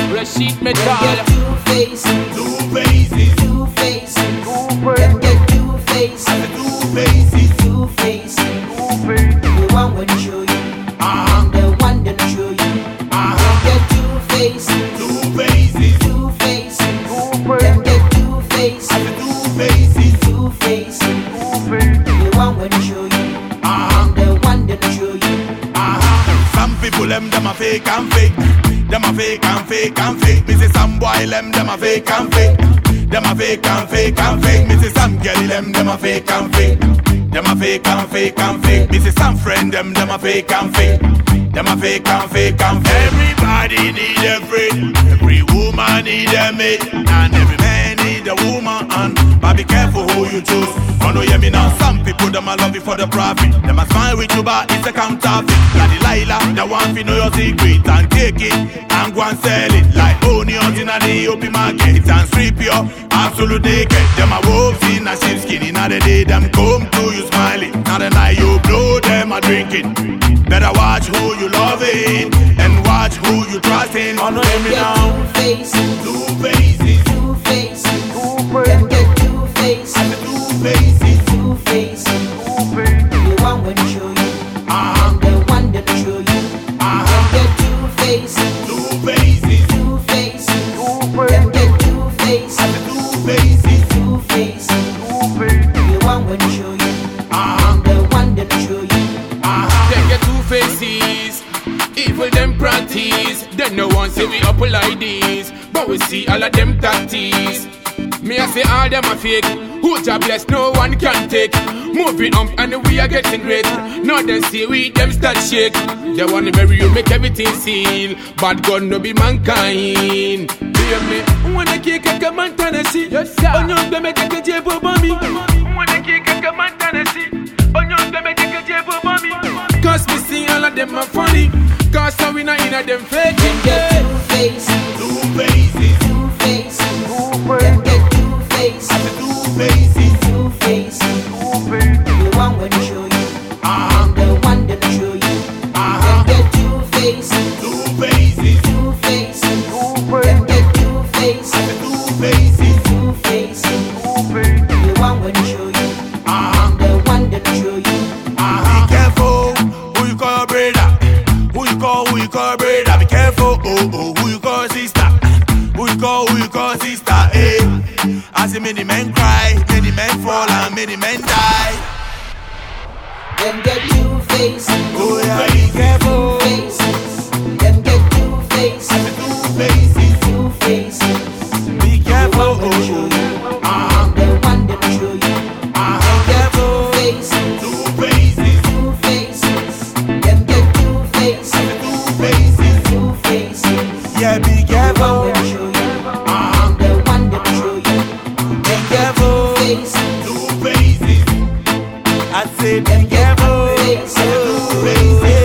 Rashid Metal. Them get two faces. Two faces. Two faces. Them get two faces. Two faces. Two faces. The one when show you. And the one that show you. Them get two faces. Two faces. Two faces. Them get two faces. Two faces. Two faces. The one when show you. And the one that show you. Some people them a fake and fake. Them a fake and fake and fake. Me say some boy them a fake and fake. Them a fake and fake and fake. Me say some girl them a fake and fake. Them a fake and fake and fake. Me say some friend them a fake and fake. Them a fake and fake and fake. Everybody need a friend. Every woman need a mate. And every man need a woman. But be careful who you choose. Oh no, hear me now. Some people them a love you for the profit. Them a smile with you but it's a counterfeit. Like Delilah, the one fi know your secret and take it and go and sell it like onions in the open market and strip your absolute naked. Them a wolves in a sheepskin in the day. Them come to you smiling. Now the night you blow them a drinking. Better watch who you loving and watch who you trusting. Oh no, hear me now. Two faces. Two faces. Two faces. Them get two faces. Two faces. Two faces. The one when show you. And the one that show you. Them get two faces. Two faces. Two faces. Them get two faces. Two faces. Two faces. The one when show you. And the one that show you. Them get two faces. Evil them practice. Then no one say we up like this. But we see all of them tactics. Me I say all them are fake. Who job bless no one can take. Moving up and we are getting great. Now them see we them start shake. They wanna bury you make everything seal. Bad gun no be mankind. Hear me? Wanna kick a man Tennessee. Yes sir. Onyo them make a jebo bombi. Wanna kick a man Tennessee. Onyo them make a jebo bombi. Cause me see all of them are funny. Cause so we not in a them fake. Them get two faces. Two faces. Two faces. Them get two faces. Two faces. Two faces. The one when show you. And the one that show you. Them get two faces. Two faces. Two faces. Them get two faces. Two faces. Two faces. The one when show you. And the one that show you. Be careful who you call brother. Who you call brother. Be careful, who you call sister. Who you call sister, eh. I see many men cry, many men fall and many men die. Them get two faces. Oh yeah, be careful. Two faces. Them get two faces. Two faces. Two faces. Be careful, The one that show you. And the one that show you. Them get two faces. Two faces. Two faces. Them get two faces. Two faces. Two faces. Yeah, be The one careful. that show you. And the one that show you. Them get two faces. Two faces. I said be Them get careful. two faces. Two faces.